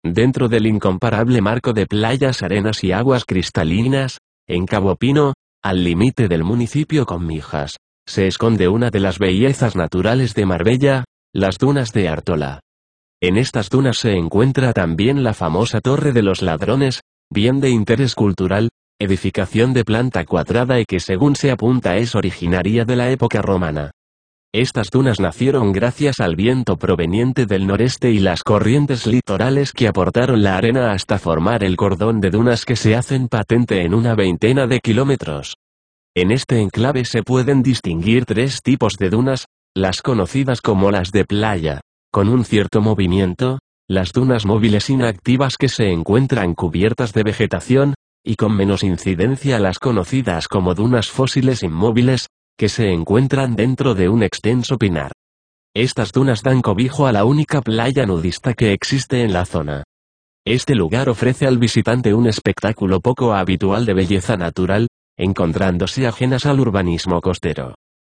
Dentro del incomparable marco de playas, arenas y aguas cristalinas, en Cabo Pino, al límite del municipio con Mijas, se esconde una de las bellezas naturales de Marbella, las dunas de Artola. En estas dunas se encuentra también la famosa Torre de los Ladrones, bien de interés cultural, edificación de planta cuadrada y que según se apunta es originaria de la época romana. Estas dunas nacieron gracias al viento proveniente del noreste y las corrientes litorales que aportaron la arena hasta formar el cordón de dunas que se hacen patente en una veintena de kilómetros. En este enclave se pueden distinguir tres tipos de dunas, las conocidas como las de playa, con un cierto movimiento, las dunas móviles inactivas que se encuentran cubiertas de vegetación, y con menos incidencia las conocidas como dunas fósiles inmóviles, que se encuentran dentro de un extenso pinar. Estas dunas dan cobijo a la única playa nudista que existe en la zona. Este lugar ofrece al visitante un espectáculo poco habitual de belleza natural, encontrándose ajenas al urbanismo costero.